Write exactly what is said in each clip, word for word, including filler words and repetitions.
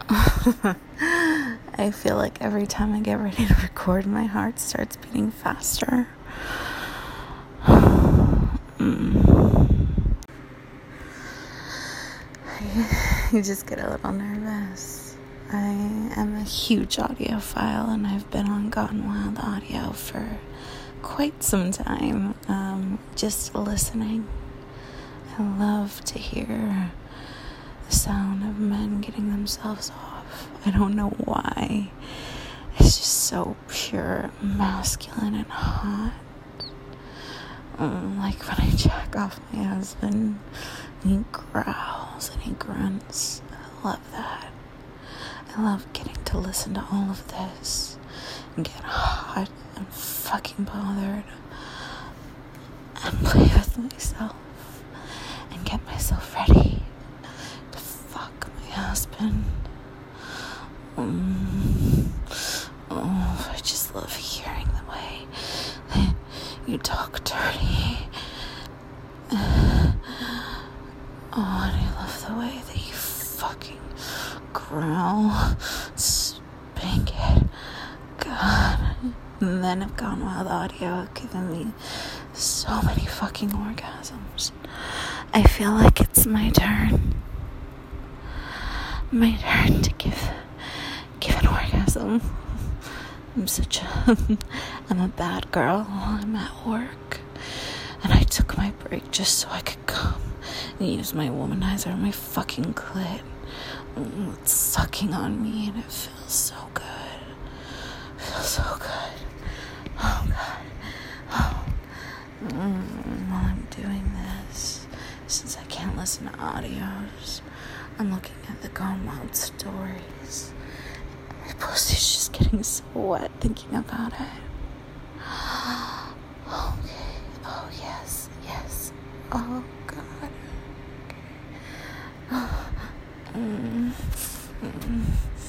I feel like every time I get ready to record, my heart starts beating faster. mm. I, I just get a little nervous. I am a huge audiophile, and I've been on Gone Wild Audio for quite some time, um, just listening. I love to hear the sound of men getting themselves off. I don't know why. It's just so pure, masculine, and hot. Um, like when I jack off my husband, and he growls and he grunts. I love that. I love getting to listen to all of this and get hot and fucking bothered and play with myself and get myself ready to fuck my husband. Um, oh, I just love hearing the way that you talk dirty. Uh, oh, and I love the way that you fucking growl, spank it. God. And then I've Gone Wild Audio giving me so many fucking orgasms. I feel like it's my turn. My turn to give give an orgasm. I'm such a I'm a bad girl. I'm at work, and I took my break just so I could come and use my womanizer on my fucking clit. It's sucking on me, and it feels so good. It feels so good. Oh God. Oh. Mm, while I'm doing this, since I can't listen to audios, I'm looking at the Gone Wild stories. My pussy's just getting so wet thinking about it. Okay. Oh, yes. Yes. Oh, God. Mm. Mm.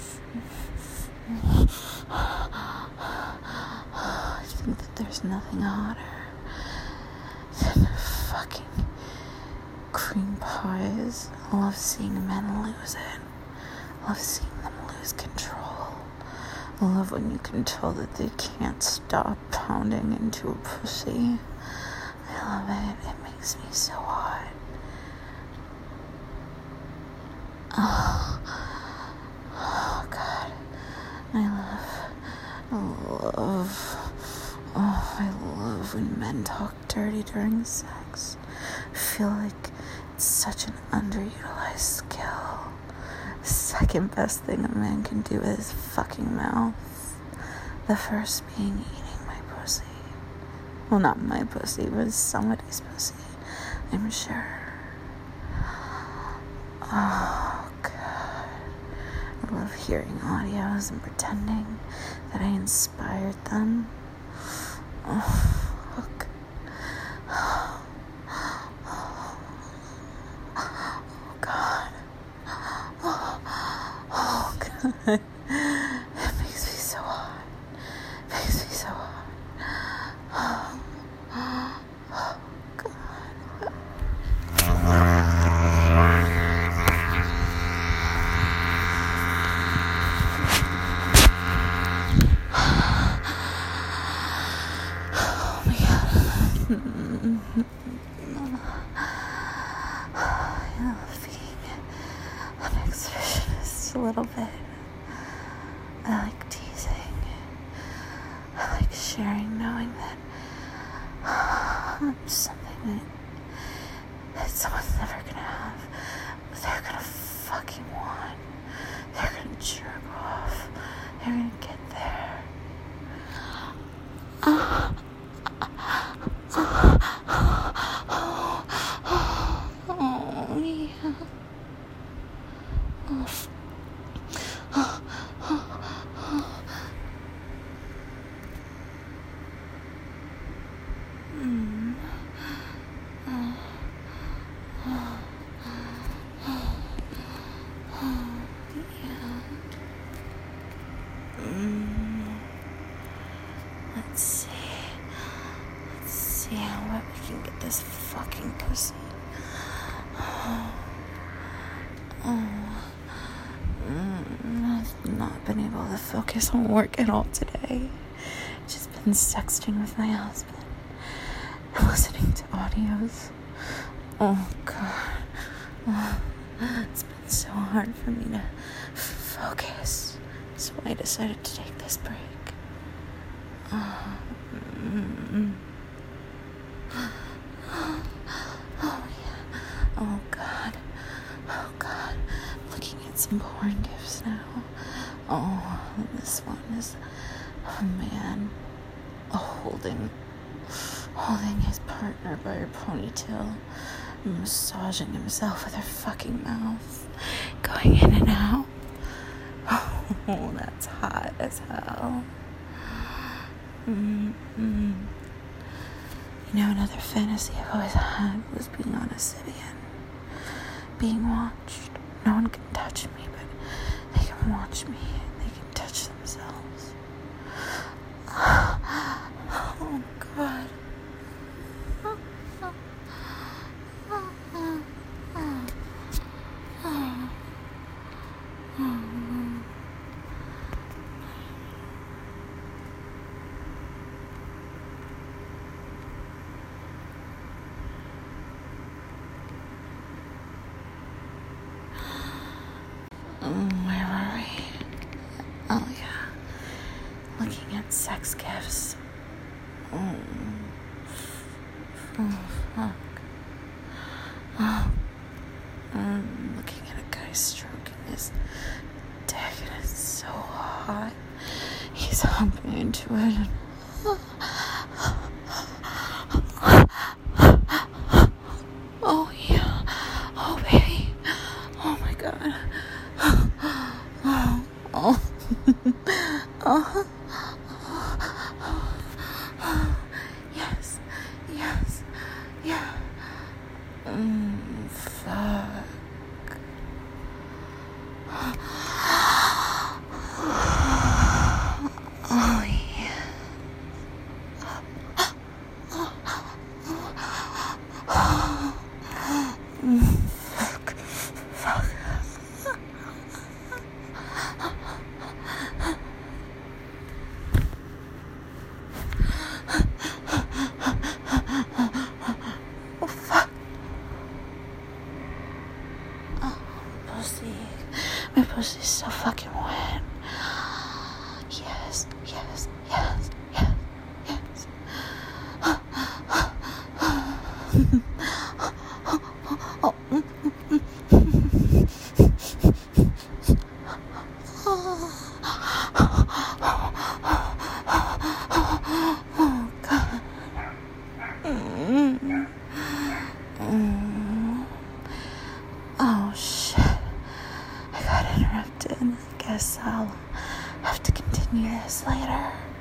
I think that there's nothing hotter than fucking cream pies. I love seeing men lose it. I love seeing them lose control. I love when you can tell that they can't stop pounding into a pussy. I love it. It makes me so hot. Oh, oh God. I love, I love, oh, I love when men talk dirty during sex. I feel like it's such an underutilized skill. The second best thing a man can do with his fucking mouth. The first being eating my pussy. Well, not my pussy, but somebody's pussy, I'm sure. Oh, God. I love hearing audios and pretending that I inspired them. Oh, fuck. Oh, God. Oh, oh, God. It makes me so hot. It makes me so hot. Oh, oh, God. I love being an exhibitionist a little bit. I like teasing. I like sharing, knowing that I'm something that, that someone's never gonna have. They're gonna fucking want. They're gonna jerk off. They're gonna get there. Oh. Oh, yeah. Oh. Oh, oh, oh. Mm. Oh. Oh. Oh. Oh, yeah. Mm. Let's see. Let's see how wet we can get this fucking pussy. Oh. Oh. Mm. been able to focus on work at all today. Just been sexting with my husband and listening to audios. Oh, God. Oh, it's been so hard for me to f- focus. So I decided to take this break. Oh, mm-hmm. Oh, yeah. Oh, God. Oh, God. Looking at some porn gifs now. Oh, this one is a man holding, holding his partner by her ponytail, massaging himself with her fucking mouth, going in and out. Oh, that's hot as hell. Mm-hmm. You know, another fantasy I've always had was being on Obsidian, being watched. No one can touch me, but they can watch me. They can touch themselves. Oh, God. Where were we? Oh, yeah. Looking at sex gifts. Oh, oh fuck. Oh. I'm looking at a guy stroking his dick, and it's so hot. He's humping into it. And oh, yeah. Oh, baby. Oh, my God. Oh, oh, oh, oh, yes, yes, yeah, mm, fuck, oh, yeah, mm, fuck, fuck. Pussy. My pussy's so fucking wet. Yes, yes, yes, yes, yes. Oh, God. Mm. Mm. Oh, shit. I got interrupted. I guess I'll have to continue this later.